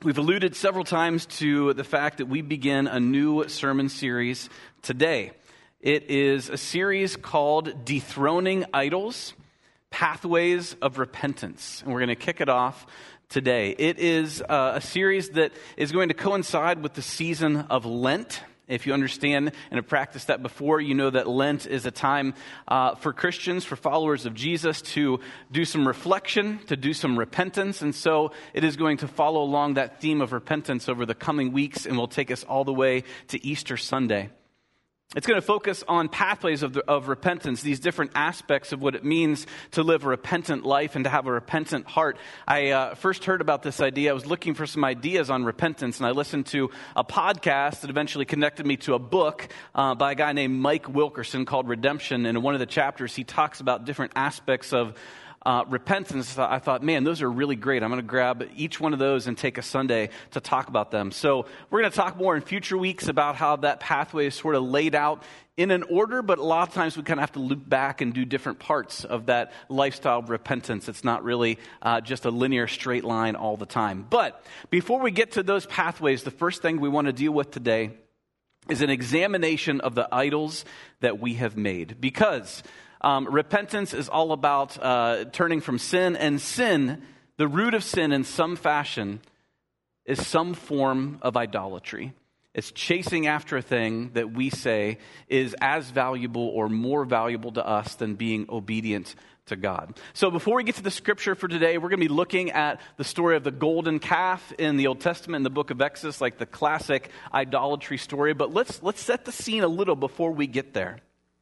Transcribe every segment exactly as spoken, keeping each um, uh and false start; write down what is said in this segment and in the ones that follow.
We've alluded several times to the fact that we begin a new sermon series today. It is a series called Dethroning Idols, Pathways of Repentance. And we're going to kick it off today. It is uh, a series that is going to coincide with the season of Lent. If you understand and have practiced that before, you know that Lent is a time uh, for Christians, for followers of Jesus, to do some reflection, to do some repentance. And so it is going to follow along that theme of repentance over the coming weeks and will take us all the way to Easter Sunday. It's going to focus on pathways of, the, of repentance, these different aspects of what it means to live a repentant life and to have a repentant heart. I uh, first heard about this idea. I was looking for some ideas on repentance, and I listened to a podcast that eventually connected me to a book uh, by a guy named Mike Wilkerson called Redemption. And in one of the chapters, he talks about different aspects of Uh, repentance. I thought, man, those are really great. I'm going to grab each one of those and take a Sunday to talk about them. So we're going to talk more in future weeks about how that pathway is sort of laid out in an order, but a lot of times we kind of have to loop back and do different parts of that lifestyle of repentance. It's not really uh, just a linear straight line all the time. But before we get to those pathways, the first thing we want to deal with today is an examination of the idols that we have made. Because Um, repentance is all about uh, turning from sin, and sin, the root of sin in some fashion, is some form of idolatry. It's chasing after a thing that we say is as valuable or more valuable to us than being obedient to God. So before we get to the scripture for today, we're going to be looking at the story of the golden calf in the Old Testament in the book of Exodus, like the classic idolatry story. But let's let's set the scene a little before we get there.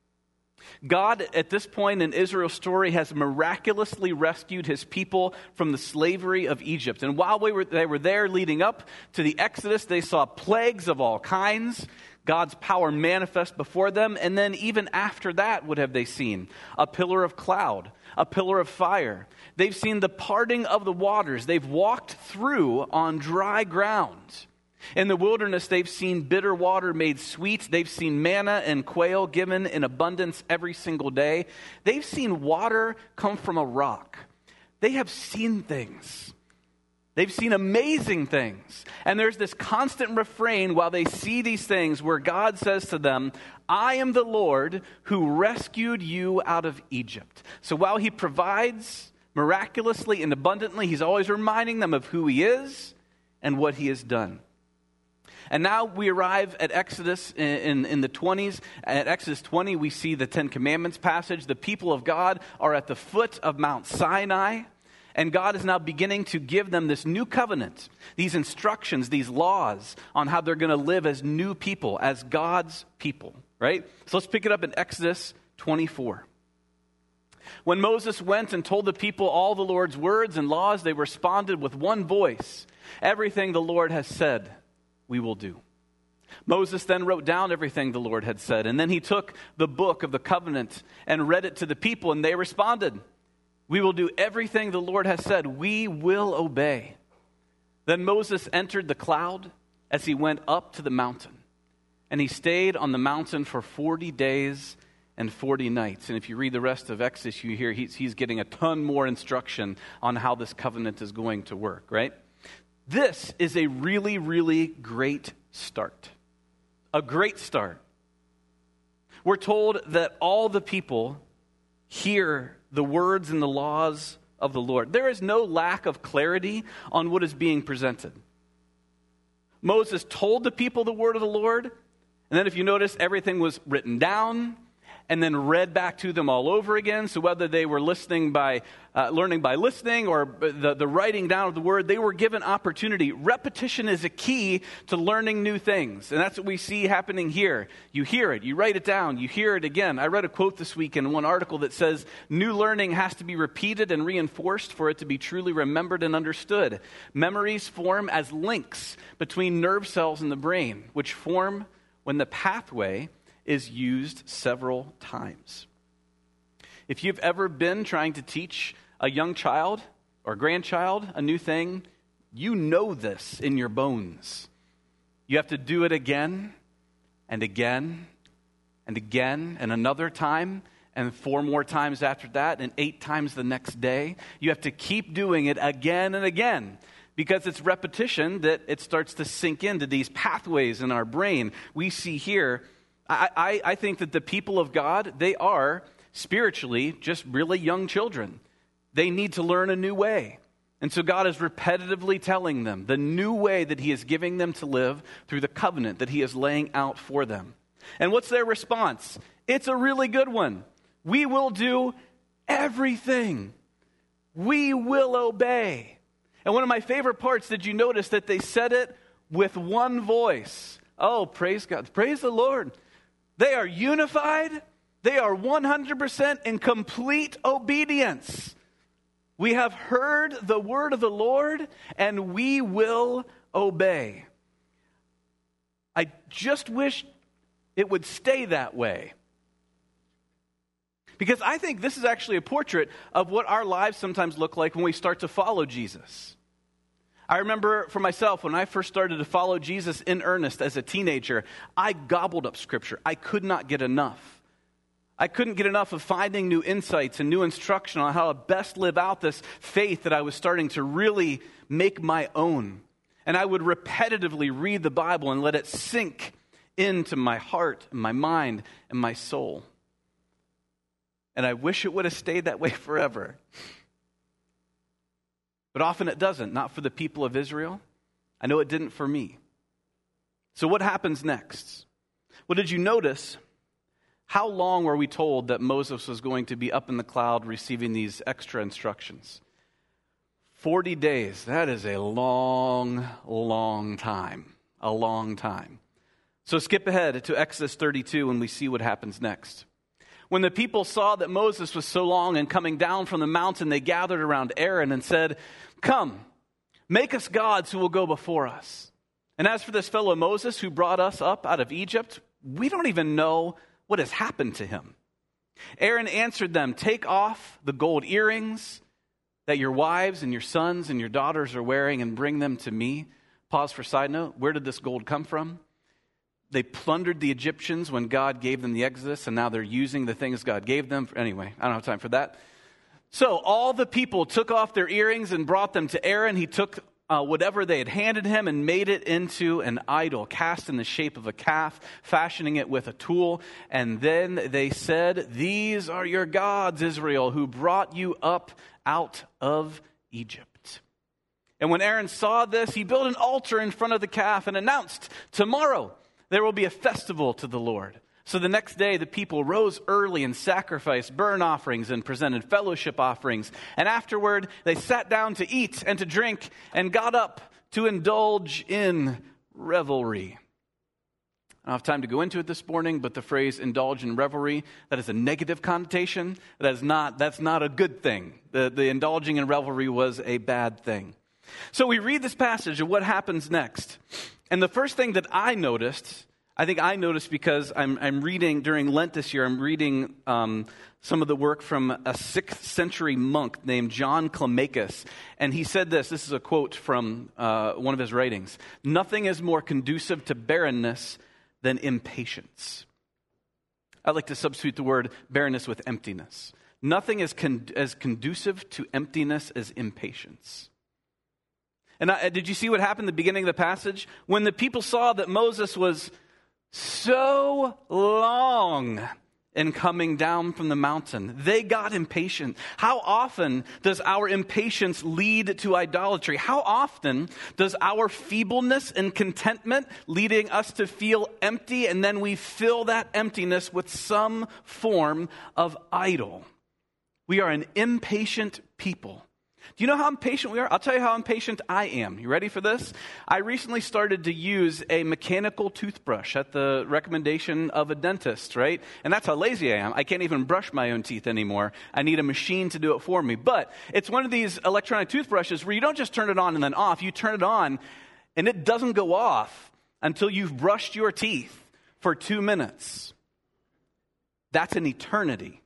God, at this point in Israel's story, has miraculously rescued his people from the slavery of Egypt. And while we were, they were there leading up to the Exodus, they saw plagues of all kinds, God's power manifest before them. And then even after that, what have they seen? A pillar of cloud, a pillar of fire. They've seen the parting of the waters. They've walked through on dry ground. In the wilderness, they've seen bitter water made sweet. They've seen manna and quail given in abundance every single day. They've seen water come from a rock. They have seen things. They've seen amazing things. And there's this constant refrain while they see these things where God says to them, I am the Lord who rescued you out of Egypt. So while he provides miraculously and abundantly, he's always reminding them of who he is and what he has done. And now we arrive at Exodus in, in, in the twenties. At Exodus twenty, we see the Ten Commandments passage. The people of God are at the foot of Mount Sinai. And God is now beginning to give them this new covenant, these instructions, these laws on how they're going to live as new people, as God's people, right? So let's pick it up in Exodus twenty-four. When Moses went and told the people all the Lord's words and laws, they responded with one voice, everything the Lord has said, we will do. Moses then wrote down everything the Lord had said, and then he took the book of the covenant and read it to the people, and they responded, we will do everything the Lord has said. We will obey. Then Moses entered the cloud as he went up to the mountain, and he stayed on the mountain for forty days and forty nights. And if you read the rest of Exodus, you hear he's, he's getting a ton more instruction on how this covenant is going to work, right? This is a really, really great start. A great start. We're told that all the people hear the words and the laws of the Lord. There is no lack of clarity on what is being presented. Moses told the people the word of the Lord, and then if you notice, everything was written down and then read back to them all over again. So whether they were listening by, uh, learning by listening or the, the writing down of the word, they were given opportunity. Repetition is a key to learning new things. And that's what we see happening here. You hear it, you write it down, you hear it again. I read a quote this week in one article that says, new learning has to be repeated and reinforced for it to be truly remembered and understood. Memories form as links between nerve cells in the brain, which form when the pathway is used several times. If you've ever been trying to teach a young child or grandchild a new thing, you know this in your bones. You have to do it again and again and again and another time and four more times after that and eight times the next day. You have to keep doing it again and again because it's repetition that it starts to sink into these pathways in our brain. We see here, I, I, I think that the people of God, they are spiritually just really young children. They need to learn a new way. And so God is repetitively telling them the new way that he is giving them to live through the covenant that he is laying out for them. And what's their response? It's a really good one. We will do everything. We will obey. And one of my favorite parts, did you notice that they said it with one voice? Oh, praise God. Praise the Lord. They are unified. They are one hundred percent in complete obedience. We have heard the word of the Lord, and we will obey. I just wish it would stay that way. Because I think this is actually a portrait of what our lives sometimes look like when we start to follow Jesus. I remember for myself, when I first started to follow Jesus in earnest as a teenager, I gobbled up Scripture. I could not get enough. I couldn't get enough of finding new insights and new instruction on how to best live out this faith that I was starting to really make my own. And I would repetitively read the Bible and let it sink into my heart and my mind and my soul. And I wish it would have stayed that way forever. But often it doesn't, not for the people of Israel. I know it didn't for me. So what happens next? Well, did you notice how long were we told that Moses was going to be up in the cloud receiving these extra instructions? Forty days. That is a long, long time. A long time. So skip ahead to Exodus thirty-two and we see what happens next. When the people saw that Moses was so long and coming down from the mountain, they gathered around Aaron and said, "Come, make us gods who will go before us. And as for this fellow Moses who brought us up out of Egypt, we don't even know what has happened to him." Aaron answered them, "Take off the gold earrings that your wives and your sons and your daughters are wearing and bring them to me." Pause for side note. Where did this gold come from? They plundered the Egyptians when God gave them the Exodus, and now they're using the things God gave them. Anyway, I don't have time for that. So all the people took off their earrings and brought them to Aaron. He took uh, whatever they had handed him and made it into an idol, cast in the shape of a calf, fashioning it with a tool. And then they said, "These are your gods, Israel, who brought you up out of Egypt." And when Aaron saw this, he built an altar in front of the calf and announced, "Tomorrow there will be a festival to the Lord." So the next day, the people rose early and sacrificed burnt offerings and presented fellowship offerings. And afterward, they sat down to eat and to drink and got up to indulge in revelry. I don't have time to go into it this morning, but the phrase indulge in revelry, that is a negative connotation. That is not, that's not a good thing. The, the indulging in revelry was a bad thing. So we read this passage of what happens next. And the first thing that I noticed, I think I noticed because I'm, I'm reading, during Lent this year, I'm reading um, some of the work from a sixth century monk named John Climacus. And he said this, this is a quote from uh, one of his writings: "Nothing is more conducive to barrenness than impatience." I'd like to substitute the word barrenness with emptiness. Nothing is con- as conducive to emptiness as impatience. And I, did you see what happened at the beginning of the passage? When the people saw that Moses was so long in coming down from the mountain, they got impatient. How often does our impatience lead to idolatry? How often does our feebleness and contentment leading us to feel empty, and then we fill that emptiness with some form of idol? We are an impatient people. Do you know how impatient we are? I'll tell you how impatient I am. You ready for this? I recently started to use a mechanical toothbrush at the recommendation of a dentist, right? And that's how lazy I am. I can't even brush my own teeth anymore. I need a machine to do it for me. But it's one of these electronic toothbrushes where you don't just turn it on and then off. You turn it on and it doesn't go off until you've brushed your teeth for two minutes. That's an eternity.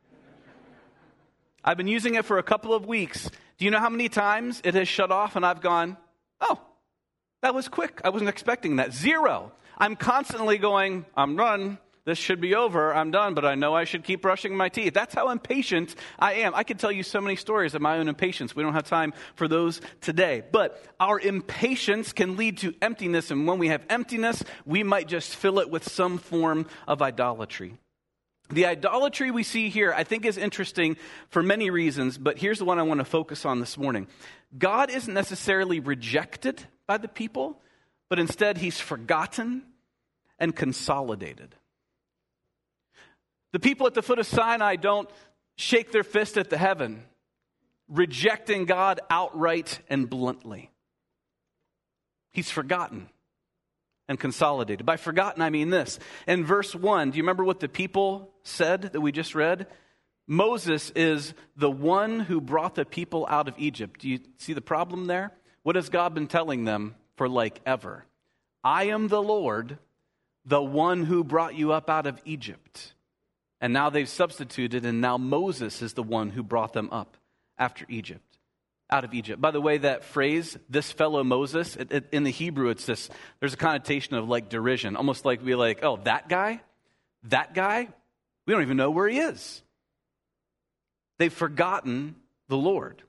I've been using it for a couple of weeks. Do you know how many times it has shut off and I've gone, "Oh, that was quick. I wasn't expecting that." Zero. I'm constantly going, "I'm done. this should be over. I'm done, but I know I should keep brushing my teeth. That's how impatient I am. I could tell you so many stories of my own impatience. We don't have time for those today. But our impatience can lead to emptiness, and when we have emptiness, we might just fill it with some form of idolatry. The idolatry we see here, I think, is interesting for many reasons, but here's the one I want to focus on this morning. God isn't necessarily rejected by the people, but instead he's forgotten and consolidated. The people at the foot of Sinai don't shake their fist at the heaven, rejecting God outright and bluntly. He's forgotten and consolidated. By forgotten, I mean this. In verse one, do you remember what the people said that we just read? Moses is the one who brought the people out of Egypt. Do you see the problem there? What has God been telling them for like ever? I am the Lord, the one who brought you up out of Egypt. And now they've substituted, and now Moses is the one who brought them up after Egypt, out of Egypt. By the way, that phrase, this fellow Moses, it, it, in the Hebrew, it's this, there's a connotation of like derision, almost like we like, oh, that guy? That guy? We don't even know where he is. They've forgotten the Lord.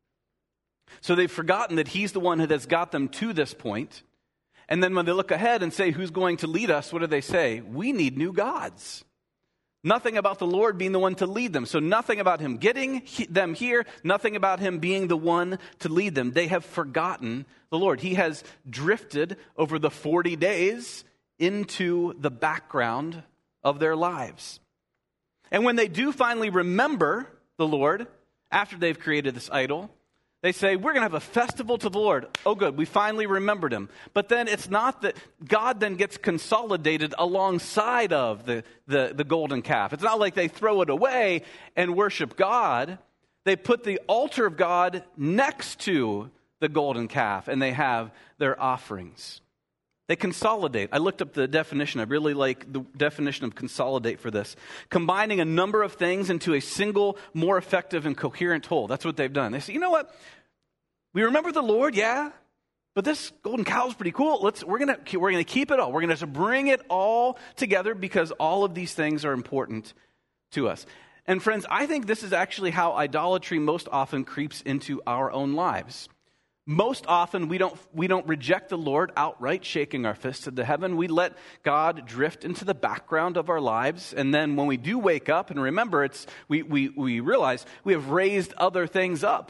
So they've forgotten that he's the one that has got them to this point. And then when they look ahead and say, who's going to lead us? What do they say? We need new gods. Nothing about the Lord being the one to lead them. So nothing about him getting he, them here, nothing about him being the one to lead them. They have forgotten the Lord. He has drifted over the forty days into the background of their lives. And when they do finally remember the Lord, after they've created this idol, they say, we're going to have a festival to the Lord. Oh, good, we finally remembered him. But then it's not that God then gets consolidated alongside of the, the, the golden calf. It's not like they throw it away and worship God. They put the altar of God next to the golden calf, and they have their offerings. They consolidate. I looked up the definition. I really like the definition of consolidate for this. Combining a number of things into a single, more effective and coherent whole. That's what they've done. They say, you know what? We remember the Lord, yeah, but this golden cow is pretty cool. Let's we're gonna we're gonna keep it all. We're gonna bring it all together because all of these things are important to us. And friends, I think this is actually how idolatry most often creeps into our own lives. Most often, we don't we don't reject the Lord outright, shaking our fists at the heaven. We let God drift into the background of our lives, and then when we do wake up and remember, it's we we we realize we have raised other things up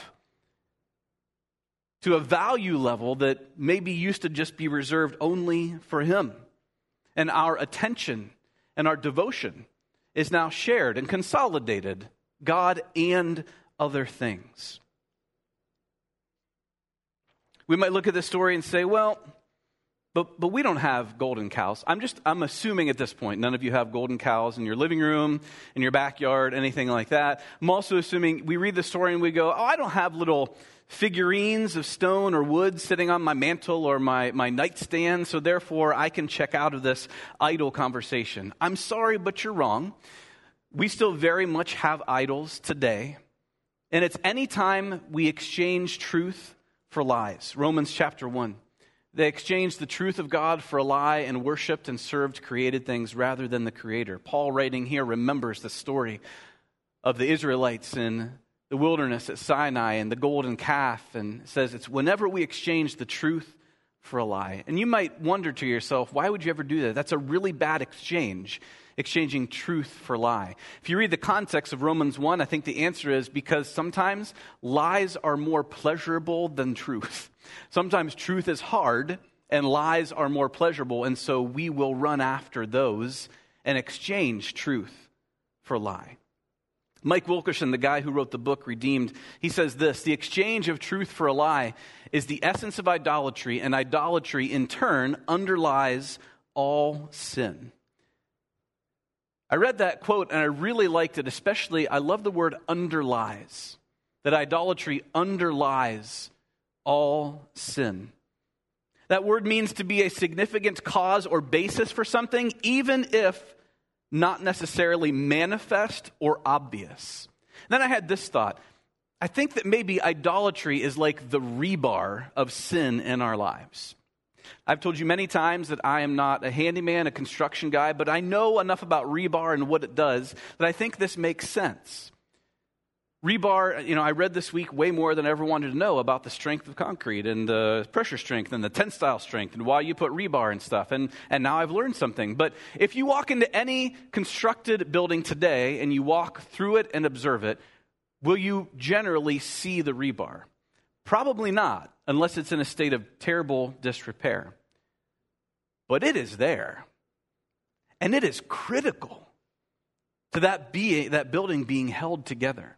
to a value level that maybe used to just be reserved only for Him, and our attention and our devotion is now shared and consolidated, God and other things. We might look at this story and say, well, but but we don't have golden cows. I'm just, I'm assuming at this point, none of you have golden cows in your living room, in your backyard, anything like that. I'm also assuming we read the story and we go, oh, I don't have little figurines of stone or wood sitting on my mantle or my, my nightstand, so therefore I can check out of this idol conversation. I'm sorry, but you're wrong. We still very much have idols today, and it's any time we exchange truth for lies. Romans chapter one. They exchanged the truth of God for a lie and worshiped and served created things rather than the Creator. Paul, writing here, remembers the story of the Israelites in the wilderness at Sinai and the golden calf, and says it's whenever we exchange the truth for a lie. And you might wonder to yourself, why would you ever do that? That's a really bad exchange. Exchanging truth for lie. If you read the context of Romans one, I think the answer is because sometimes lies are more pleasurable than truth. Sometimes truth is hard and lies are more pleasurable, and so we will run after those and exchange truth for lie. Mike Wilkerson, the guy who wrote the book Redeemed, he says this: the exchange of truth for a lie is the essence of idolatry, and idolatry in turn underlies all sin. I read that quote and I really liked it, especially I love the word underlies, that idolatry underlies all sin. That word means to be a significant cause or basis for something, even if not necessarily manifest or obvious. Then I had this thought. I think that maybe idolatry is like the rebar of sin in our lives. I've told you many times that I am not a handyman, a construction guy, but I know enough about rebar and what it does that I think this makes sense. Rebar, you know, I read this week way more than I ever wanted to know about the strength of concrete and the pressure strength and the tensile strength and why you put rebar and stuff. And, and now I've learned something. But if you walk into any constructed building today and you walk through it and observe it, will you generally see the rebar? Probably not, unless it's in a state of terrible disrepair. But it is there. And it is critical to that being, that building being held together.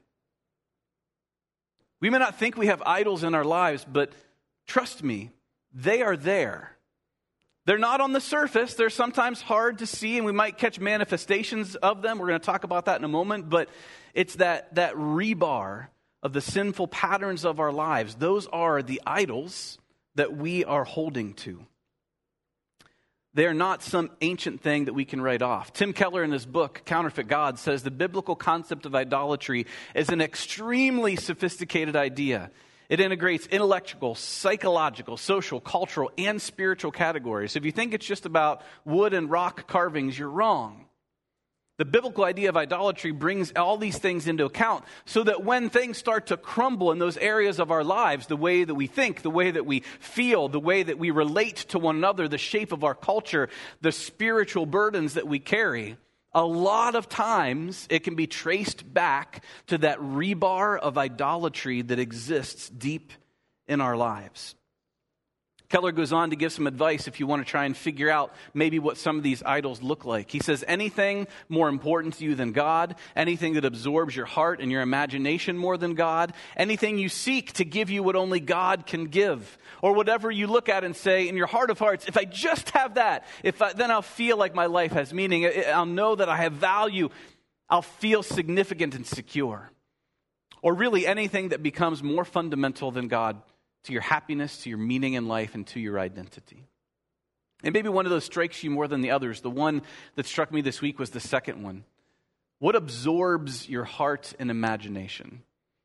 We may not think we have idols in our lives, but trust me, they are there. They're not on the surface. They're sometimes hard to see, and we might catch manifestations of them. We're going to talk about that in a moment, but it's that, that rebar of the sinful patterns of our lives. Those are the idols that we are holding to. They are not some ancient thing that we can write off. Tim Keller, in his book, Counterfeit God, says the biblical concept of idolatry is an extremely sophisticated idea. It integrates intellectual, psychological, social, cultural, and spiritual categories. If you think it's just about wood and rock carvings, you're wrong. The biblical idea of idolatry brings all these things into account so that when things start to crumble in those areas of our lives, the way that we think, the way that we feel, the way that we relate to one another, the shape of our culture, the spiritual burdens that we carry, a lot of times it can be traced back to that rebar of idolatry that exists deep in our lives. Keller goes on to give some advice if you want to try and figure out maybe what some of these idols look like. He says, anything more important to you than God, anything that absorbs your heart and your imagination more than God, anything you seek to give you what only God can give, or whatever you look at and say in your heart of hearts, if I just have that, if I, then I'll feel like my life has meaning. I'll know that I have value. I'll feel significant and secure. Or really anything that becomes more fundamental than God to your happiness, to your meaning in life, and to your identity. And maybe one of those strikes you more than the others. The one that struck me this week was the second one. What absorbs your heart and imagination?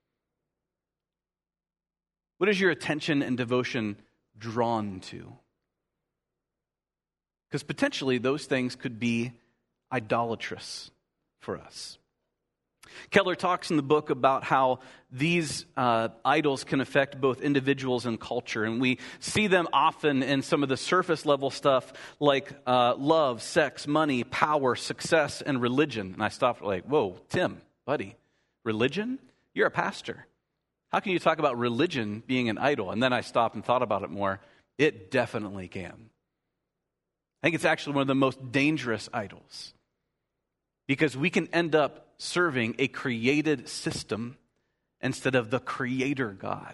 What is your attention and devotion drawn to? Because potentially those things could be idolatrous for us. Keller talks in the book about how these uh, idols can affect both individuals and culture. And we see them often in some of the surface level stuff like uh, love, sex, money, power, success, and religion. And I stopped like, whoa, Tim, buddy, religion? You're a pastor. How can you talk about religion being an idol? And then I stopped and thought about it more. It definitely can. I think it's actually one of the most dangerous idols. Because we can end up serving a created system instead of the creator God.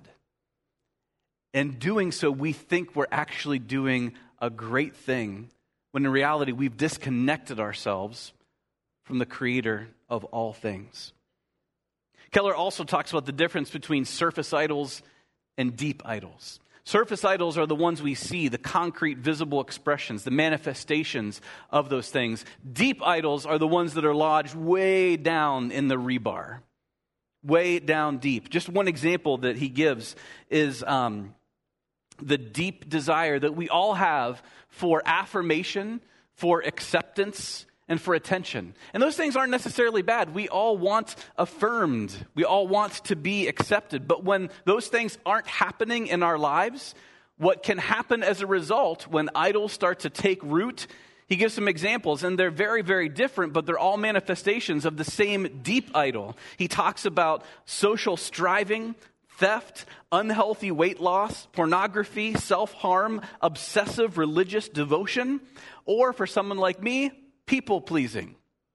And doing so, we think we're actually doing a great thing, when in reality, we've disconnected ourselves from the creator of all things. Keller also talks about the difference between surface idols and deep idols. Surface idols are the ones we see, the concrete, visible expressions, the manifestations of those things. Deep idols are the ones that are lodged way down in the rebar, way down deep. Just one example that he gives is um, the deep desire that we all have for affirmation, for acceptance, and for attention. And those things aren't necessarily bad. We all want affirmed. We all want to be accepted. But when those things aren't happening in our lives, what can happen as a result when idols start to take root, he gives some examples, and they're very, very different, but they're all manifestations of the same deep idol. He talks about social striving, theft, unhealthy weight loss, pornography, self-harm, obsessive religious devotion, or for someone like me, people-pleasing.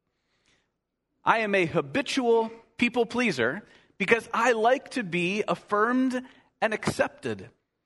I am a habitual people-pleaser because I like to be affirmed and accepted.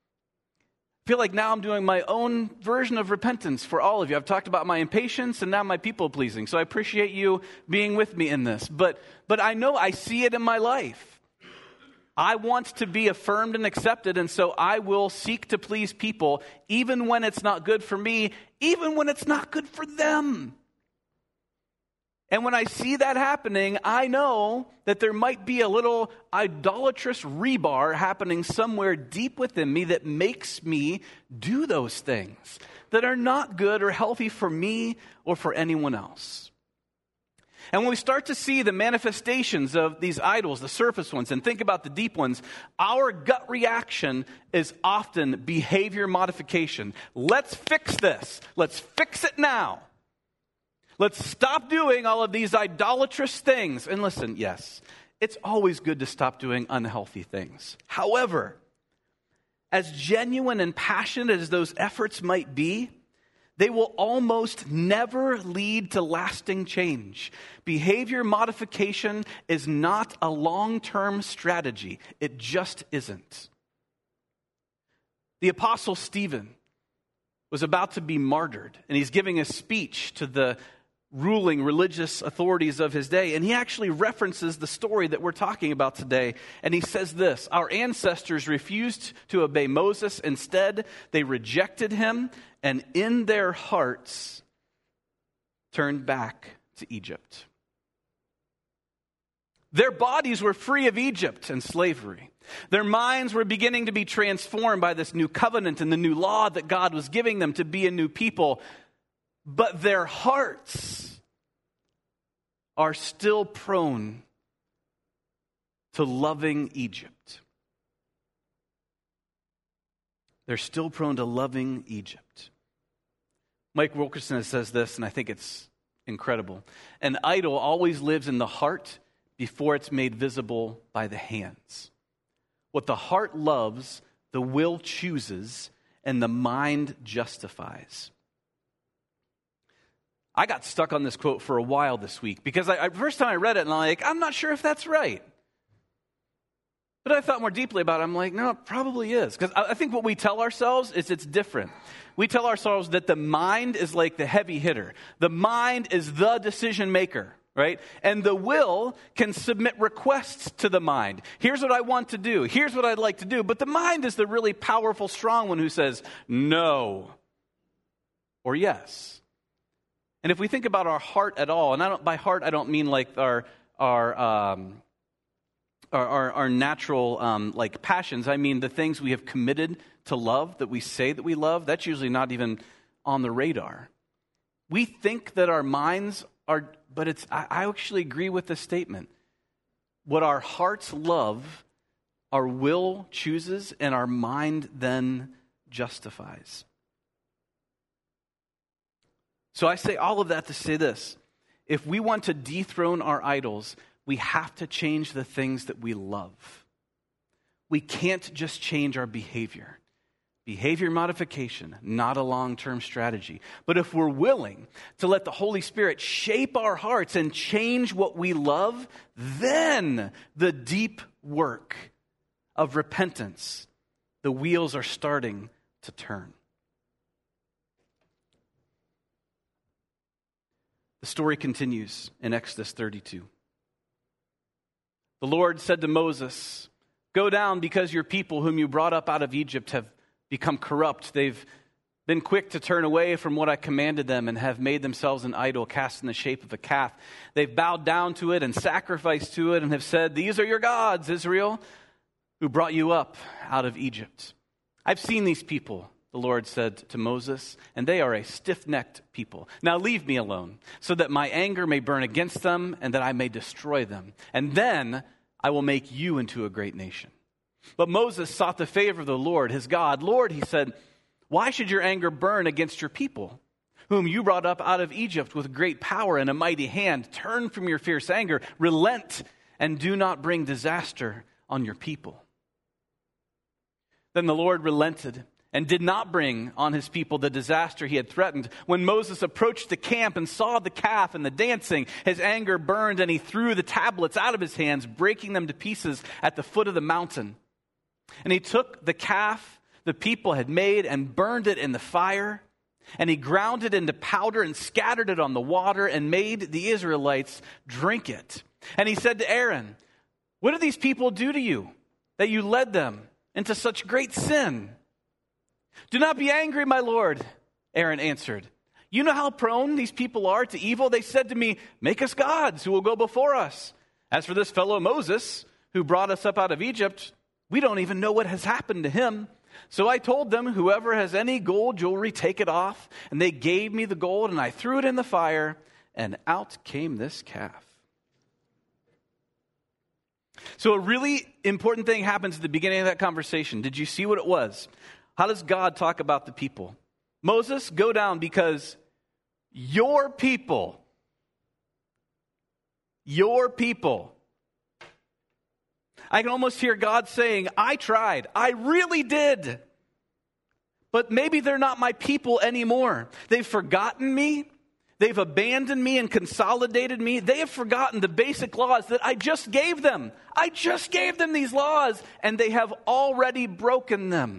I feel like now I'm doing my own version of repentance for all of you. I've talked about my impatience and now my people-pleasing, so I appreciate you being with me in this. But, but I know I see it in my life. I want to be affirmed and accepted, and so I will seek to please people even when it's not good for me, even when it's not good for them. And when I see that happening, I know that there might be a little idolatrous rebar happening somewhere deep within me that makes me do those things that are not good or healthy for me or for anyone else. And when we start to see the manifestations of these idols, the surface ones, and think about the deep ones, our gut reaction is often behavior modification. Let's fix this. Let's fix it now. Let's stop doing all of these idolatrous things. And listen, yes, it's always good to stop doing unhealthy things. However, as genuine and passionate as those efforts might be, they will almost never lead to lasting change. Behavior modification is not a long-term strategy. It just isn't. The Apostle Stephen was about to be martyred, and he's giving a speech to the ruling religious authorities of his day. And he actually references the story that we're talking about today. And he says this: our ancestors refused to obey Moses. Instead, they rejected him and in their hearts turned back to Egypt. Their bodies were free of Egypt and slavery. Their minds were beginning to be transformed by this new covenant and the new law that God was giving them to be a new people. But their hearts are still prone to loving Egypt. They're still prone to loving Egypt. Mike Wilkerson says this, and I think it's incredible. An idol always lives in the heart before it's made visible by the hands. What the heart loves, the will chooses, and the mind justifies. I got stuck on this quote for a while this week because I, I first time I read it, and I'm like, I'm not sure if that's right. But I thought more deeply about it. I'm like, no, it probably is. Because I, I think what we tell ourselves is it's different. We tell ourselves that the mind is like the heavy hitter. The mind is the decision maker, right? And the will can submit requests to the mind. Here's what I want to do. Here's what I'd like to do. But the mind is the really powerful, strong one who says no or yes. And if we think about our heart at all, and I don't, by heart I don't mean like our our um, our, our, our natural um, like passions. I mean the things we have committed to love, that we say that we love. That's usually not even on the radar. We think that our minds are, but it's. I, I actually agree with this statement. What our hearts love, our will chooses, and our mind then justifies. So I say all of that to say this: if we want to dethrone our idols, we have to change the things that we love. We can't just change our behavior. Behavior modification, not a long-term strategy. But if we're willing to let the Holy Spirit shape our hearts and change what we love, then the deep work of repentance, the wheels are starting to turn. The story continues in Exodus thirty-two. The Lord said to Moses, "Go down, because your people whom you brought up out of Egypt have become corrupt. They've been quick to turn away from what I commanded them and have made themselves an idol cast in the shape of a calf. They've bowed down to it and sacrificed to it and have said, 'These are your gods, Israel, who brought you up out of Egypt.' I've seen these people," the Lord said to Moses, "and they are a stiff-necked people. Now leave me alone, so that my anger may burn against them and that I may destroy them. And then I will make you into a great nation." But Moses sought the favor of the Lord, his God. "Lord," he said, "why should your anger burn against your people, whom you brought up out of Egypt with great power and a mighty hand? Turn from your fierce anger, relent, and do not bring disaster on your people." Then the Lord relented and did not bring on his people the disaster he had threatened. When Moses approached the camp and saw the calf and the dancing, his anger burned, and he threw the tablets out of his hands, breaking them to pieces at the foot of the mountain. And he took the calf the people had made and burned it in the fire, and he ground it into powder and scattered it on the water and made the Israelites drink it. And he said to Aaron, "What did these people do to you, that you led them into such great sin?" "Do not be angry, my lord," Aaron answered. You know how prone these people are to evil? They said to me, make us gods who will go before us. As for this fellow Moses, who brought us up out of Egypt, we don't even know what has happened to him. So I told them, whoever has any gold jewelry, take it off. And they gave me the gold, and I threw it in the fire, and out came this calf. So a really important thing happens at the beginning of that conversation. Did you see what it was? How does God talk about the people? Moses, go down because your people, your people. I can almost hear God saying, I tried. I really did. But maybe they're not my people anymore. They've forgotten me. They've abandoned me and consolidated me. They have forgotten the basic laws that I just gave them. I just gave them these laws, and they have already broken them.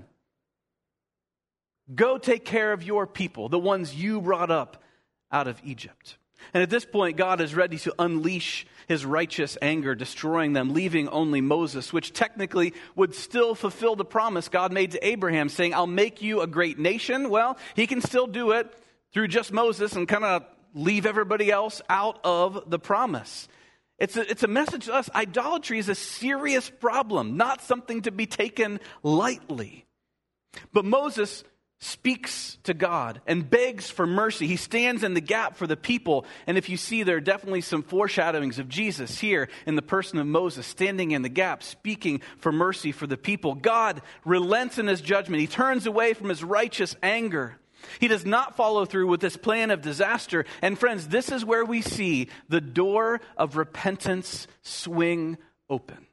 Go take care of your people, the ones you brought up out of Egypt. And at this point, God is ready to unleash his righteous anger, destroying them, leaving only Moses, which technically would still fulfill the promise God made to Abraham, saying, I'll make you a great nation. Well, he can still do it through just Moses and kind of leave everybody else out of the promise. It's a, it's a message to us. Idolatry is a serious problem, not something to be taken lightly. But Moses speaks to God and begs for mercy. He stands in the gap for the people. And if you see, there are definitely some foreshadowings of Jesus here in the person of Moses, standing in the gap, speaking for mercy for the people. God relents in his judgment. He turns away from his righteous anger. He does not follow through with this plan of disaster. And friends, this is where we see the door of repentance swing open.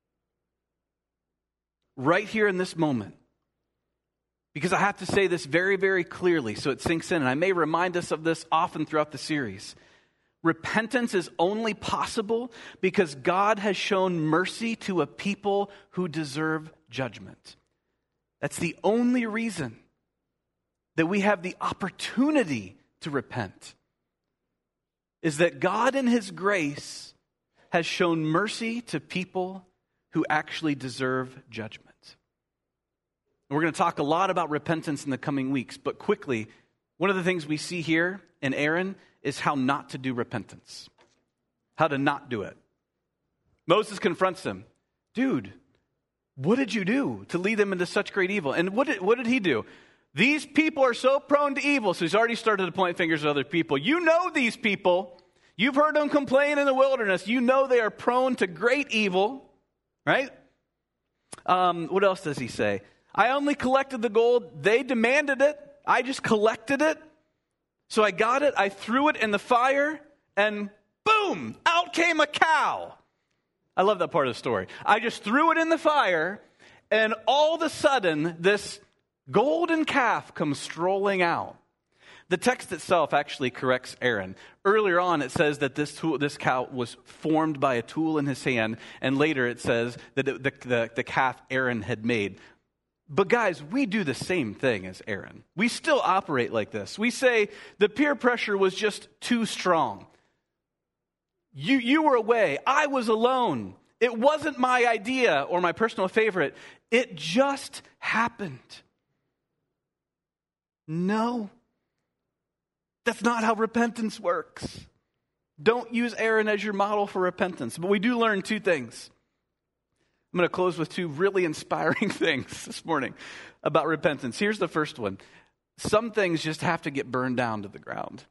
Right here in this moment. Because I have to say this very, very clearly so it sinks in. And I may remind us of this often throughout the series. Repentance is only possible because God has shown mercy to a people who deserve judgment. That's the only reason that we have the opportunity to repent. Is that God in his grace has shown mercy to people who actually deserve judgment. We're going to talk a lot about repentance in the coming weeks, but quickly, one of the things we see here in Aaron is how not to do repentance. How to not do it. Moses confronts him. Dude, what did you do to lead them into such great evil? And what did, what did he do? These people are so prone to evil. So he's already started to point fingers at other people. You know these people. You've heard them complain in the wilderness. You know they are prone to great evil, right? Um, what else does he say? I only collected the gold. They demanded it. I just collected it. So I got it. I threw it in the fire. And boom, out came a cow. I love that part of the story. I just threw it in the fire. And all of a sudden, this golden calf comes strolling out. The text itself actually corrects Aaron. Earlier on, it says that this tool, this cow was formed by a tool in his hand. And later it says that the, the, the calf Aaron had made. But guys, we do the same thing as Aaron. We still operate like this. We say the peer pressure was just too strong. You, you were away. I was alone. It wasn't my idea or my personal favorite. It just happened. No. That's not how repentance works. Don't use Aaron as your model for repentance. But we do learn two things. I'm going to close with two really inspiring things this morning about repentance. Here's the first one. Some things just have to get burned down to the ground.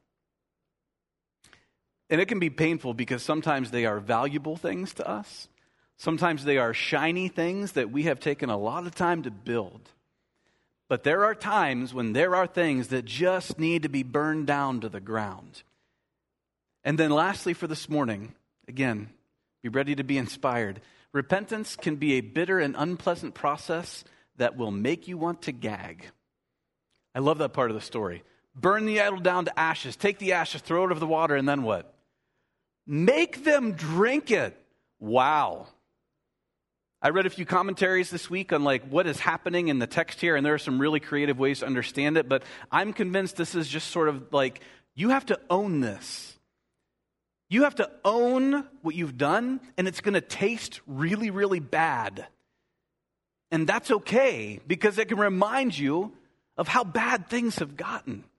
And it can be painful because sometimes they are valuable things to us. Sometimes they are shiny things that we have taken a lot of time to build. But there are times when there are things that just need to be burned down to the ground. And then lastly for this morning, again, be ready to be inspired. Repentance can be a bitter and unpleasant process that will make you want to gag. I love that part of the story. Burn the idol down to ashes. Take the ashes, throw it over the water, and then what? Make them drink it. Wow. I read a few commentaries this week on like what is happening in the text here, and there are some really creative ways to understand it, but I'm convinced this is just sort of like, you have to own this. You have to own what you've done, and it's going to taste really, really bad. And that's okay, because it can remind you of how bad things have gotten.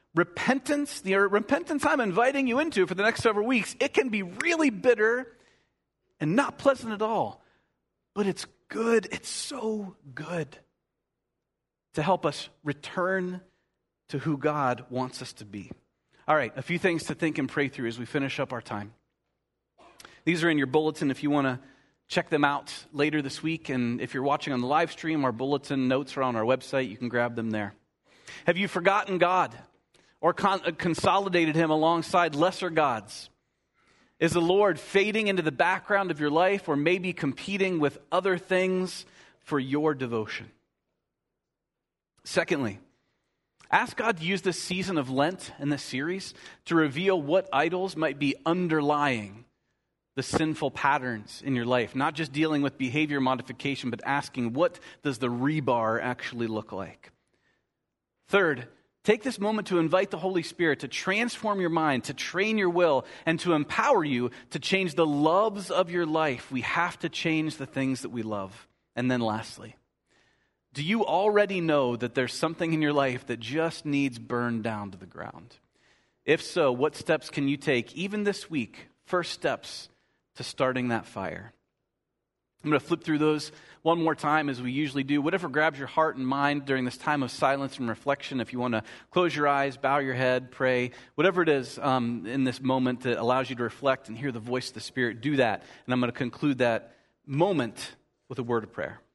repentance, the repentance I'm inviting you into for the next several weeks, it can be really bitter and not pleasant at all. But it's good. It's so good to help us return to who God wants us to be. All right, a few things to think and pray through as we finish up our time. These are in your bulletin if you want to check them out later this week. And if you're watching on the live stream, our bulletin notes are on our website. You can grab them there. Have you forgotten God or con- consolidated him alongside lesser gods? Is the Lord fading into the background of your life, or maybe competing with other things for your devotion? Secondly, ask God to use this season of Lent and this series to reveal what idols might be underlying the sinful patterns in your life. Not just dealing with behavior modification, but asking, what does the rebar actually look like? Third, take this moment to invite the Holy Spirit to transform your mind, to train your will, and to empower you to change the loves of your life. We have to change the things that we love. And then lastly, do you already know that there's something in your life that just needs burned down to the ground? If so, what steps can you take, even this week, first steps to starting that fire? I'm going to flip through those one more time as we usually do. Whatever grabs your heart and mind during this time of silence and reflection, if you want to close your eyes, bow your head, pray, whatever it is um, in this moment that allows you to reflect and hear the voice of the Spirit, do that. And I'm going to conclude that moment with a word of prayer.